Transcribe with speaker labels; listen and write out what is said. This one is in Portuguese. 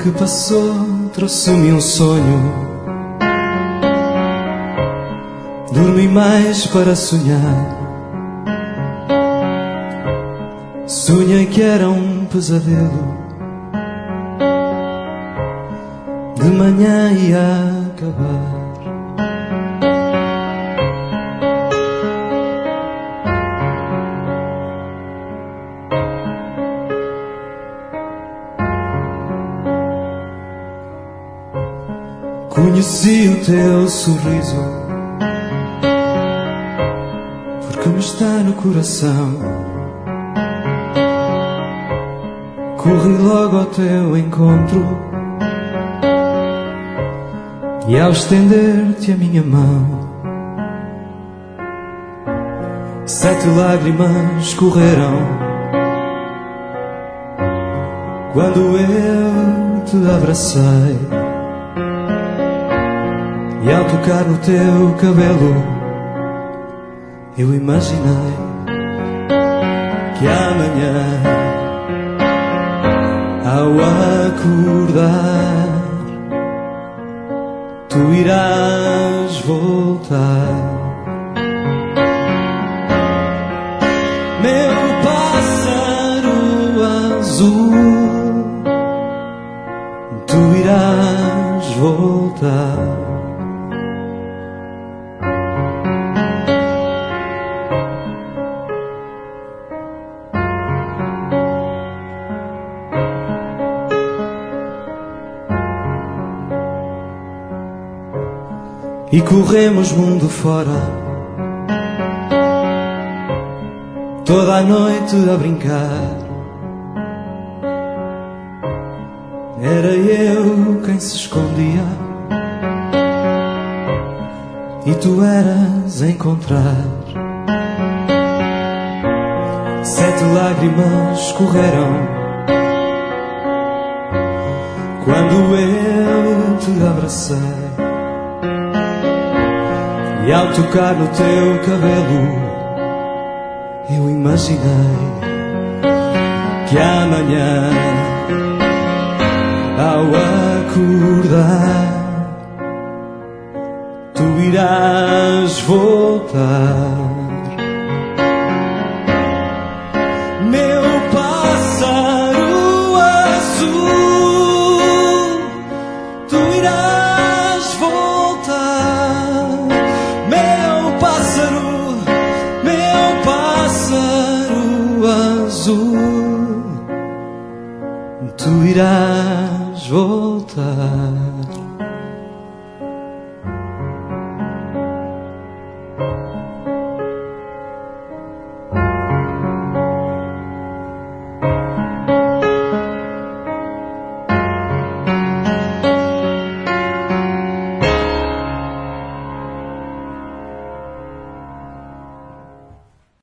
Speaker 1: que passou trouxe-me um sonho. Dormi mais para sonhar. Sonhei que era um pesadelo. De manhã ia acabar. Conheci o teu sorriso, porque me está no coração. Corri logo ao teu encontro, e ao estender-te a minha mão, 7 lágrimas correram quando eu te abracei. E ao tocar no teu cabelo, eu imaginei que amanhã, ao acordar, tu irás voltar. Meu pássaro azul, tu irás voltar. E corremos mundo fora, toda a noite a brincar. Era eu quem se escondia, e tu eras a encontrar. 7 lágrimas correram quando eu te abracei. E ao tocar no teu cabelo, eu imaginei que amanhã, ao acordar, tu irás voltar. Meu pássaro azul, tu irás voltar. Meu pássaro azul, tu irás voltar.